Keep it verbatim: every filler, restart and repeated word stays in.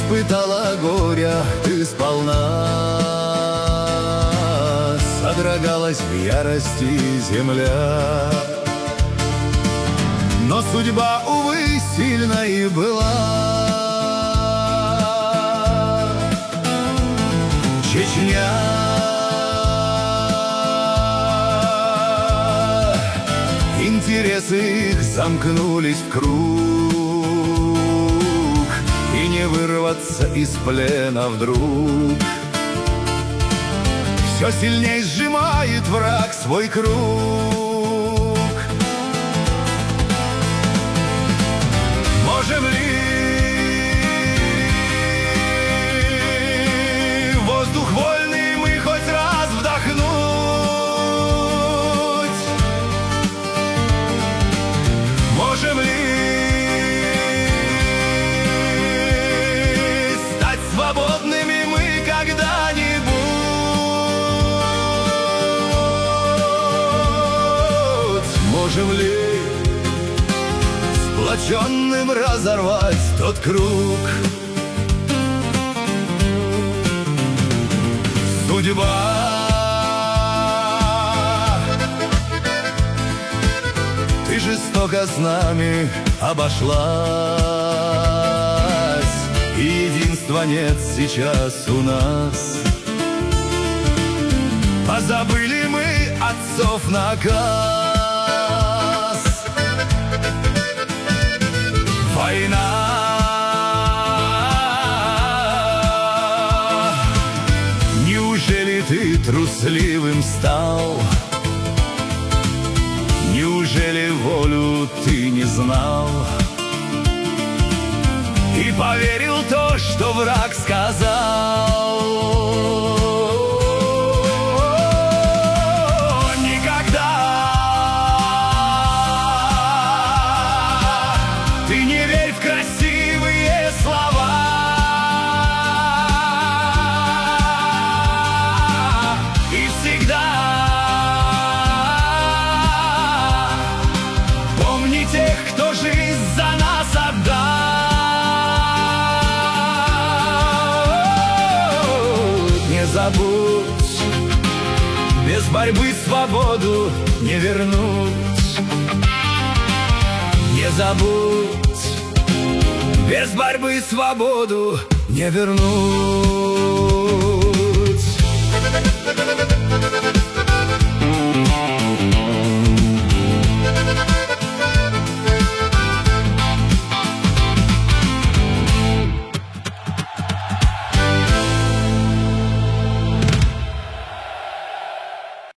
испытала горя ты сполна, содрогалась в ярости земля. Но судьба, увы, сильна и была. Чечня, интересы их замкнулись в круг, и не вырваться из плена вдруг. Все сильней сжимает враг свой круг. Можем ли воздух вольный мы хоть раз вдохнуть? Можем ли стать свободными мы когда-нибудь? Можем ли сплоченным разорвать тот круг? Судьба, ты жестоко с нами обошлась, и единства нет сейчас у нас. Позабыли мы отцов наказ. Война, неужели ты трусливым стал? Неужели волю ты не знал и поверил то, что враг сказал? Забудь, без борьбы свободу не вернуть. Не забудь, без борьбы свободу не вернуть.